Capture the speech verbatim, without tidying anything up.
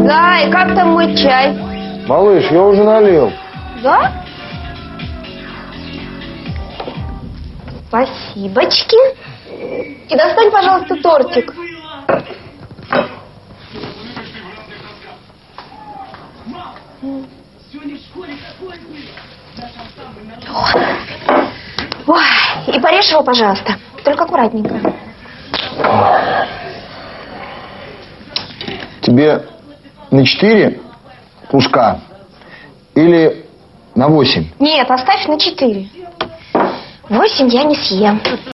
Да, и как там мой чай? Малыш, я уже налил. Да? Спасибочки. И достань, пожалуйста, тортик. Ой, и порежь его, пожалуйста. Только аккуратненько. Тебе на четыре куска или на восемь? Нет, оставь на четыре. Восемь я не съем.